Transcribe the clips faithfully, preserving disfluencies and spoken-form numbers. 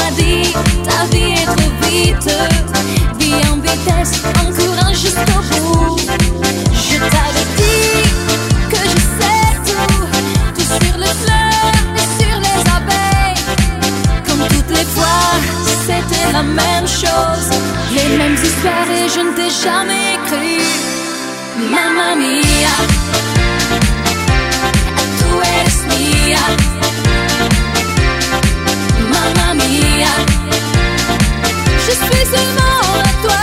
m'as dit ta vie est trop vite. Vis en vitesse, encourage jusqu'au bout. Je t'avais dit que je sais tout, tout sur les fleurs et sur les abeilles. Comme toutes les fois, c'était la même chose, les mêmes histoires et je ne t'ai jamais écrit. Mamma mia, tu eres mia. Mamma mia, je suis seulement à toi.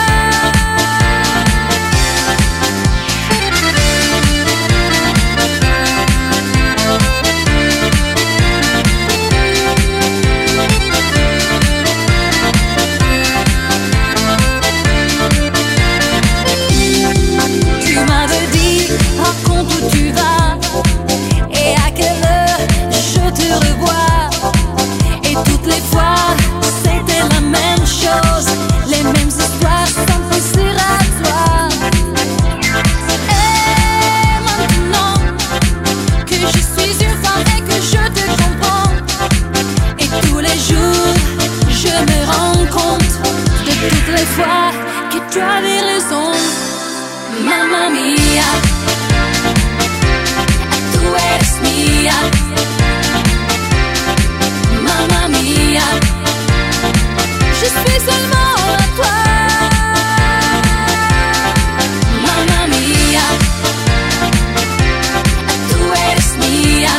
Tu m'avais dit, raconte où tu vas et à quelle heure je te revois. Et toutes les fois, c'était la même chose, les mêmes histoires sans penser à toi. Et maintenant que je suis une femme et que je te comprends, et tous les jours, je me rends compte de toutes les fois que tu avais raison. Mamma mia, tu eres mia. Mamma mia, je suis seulement à toi. Mamma mia, tu eres mia.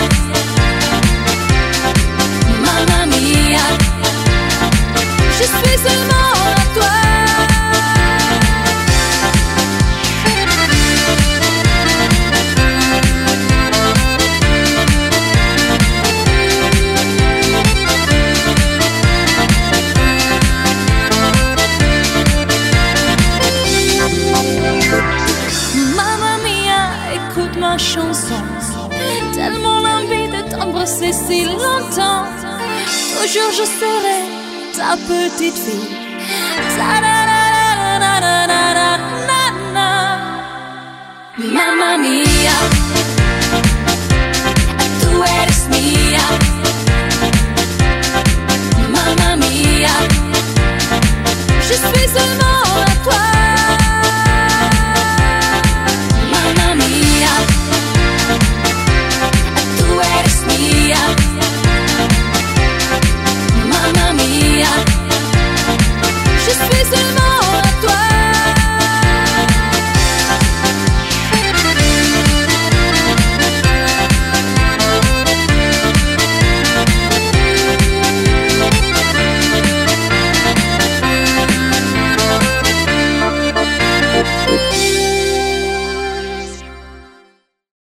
Mamma mia, je suis seulement à toi. Ma chanson, tellement l'envie de t'embrasser si longtemps. Toujours je serai ta petite fille. Ta-da-da-da-da-da-da-da-da. Mamma mia.